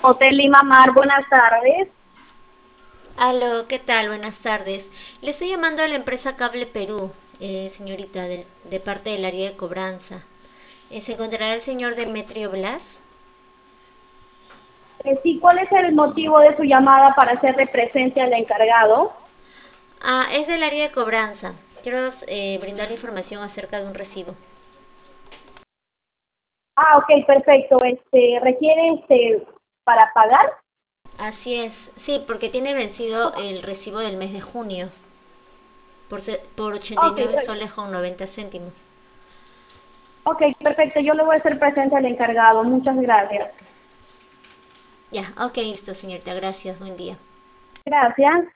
Hotel Lima Mar, buenas tardes. Aló, ¿qué tal? Buenas tardes. Le estoy llamando a la empresa Cable Perú, señorita, de parte del área de cobranza. ¿Se encontrará el señor Demetrio Blas? Sí, ¿cuál es el motivo de su llamada para hacerle presencia al encargado? Ah, es del área de cobranza. Quiero brindarle información acerca de un recibo. Ah, ok, perfecto. ¿Requiere para pagar? Así es, sí, porque tiene vencido el recibo del mes de junio por Ok, 89 soles con 90 céntimos. ok, perfecto. Yo le voy a hacer presencia al encargado. Muchas gracias. Ya, ok, listo, señorita, gracias, buen día. Gracias.